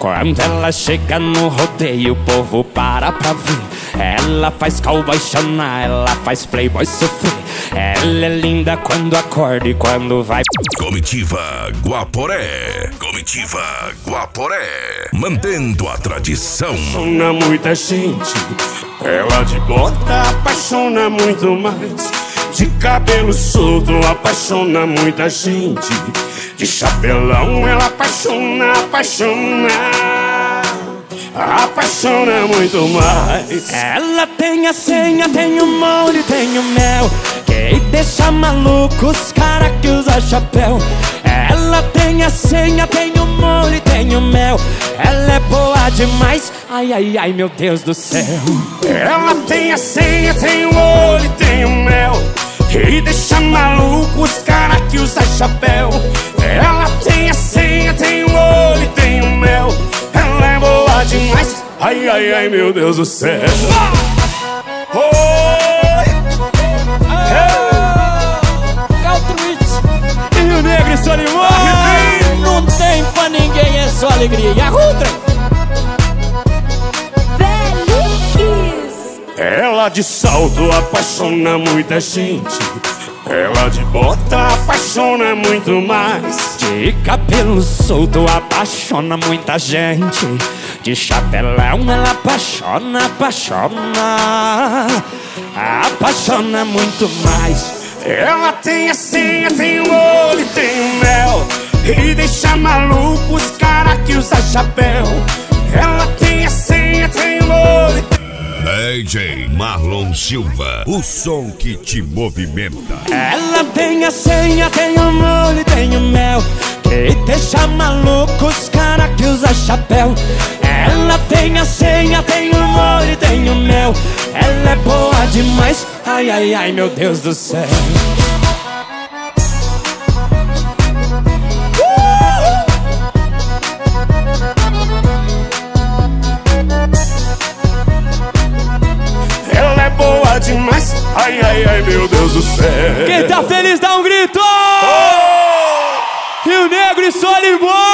Quando ela chega no rodeio, o povo para pra ver. Ela faz cowboy chorar, ela faz playboy sofrer. Ela é linda quando acorda e quando vai. Comitiva Guaporé. Comitiva Guaporé. Mantendo a tradição. Apaixona muita gente. Ela de bota apaixona muito mais. De cabelo solto apaixona muita gente. De chapelão ela apaixona muito mais. Ela tem a senha, tem o molho, tem o mel, que deixa maluco os cara que usa chapéu. Ela tem a senha, tem o molho, tem o mel. Ela é boa demais, ai, ai, ai, meu Deus do céu. Ela tem a senha, tem o olho, tem o mel, e deixa maluco os cara que usa chapéu. Ela tem a senha, tem o olho, tem o mel. Ela é boa demais, ai, ai, ai, meu Deus do céu. E o Negro e Solimões, não tem pra ninguém, é só alegria. E a outra? Ela de salto apaixona muita gente. Ela de bota apaixona muito mais. De cabelo solto apaixona muita gente. De chapelão ela apaixona muito mais. Ela tem a senha, tem o olho, tem o mel, e deixa maluco os cara que usa chapéu. Ela tem a senha, tem o olho. DJ Marlon Silva, o som que te movimenta. Ela tem a senha, tem o molho, tem o mel, que deixa maluco os cara que usa chapéu. Ela tem a senha, tem o molho, tem o mel. Ela é boa demais, ai, ai, ai, meu Deus do céu. Ela é boa demais, ai, ai, ai, meu Deus do céu. Quem tá feliz dá um grito! Rio Negro e Solimões!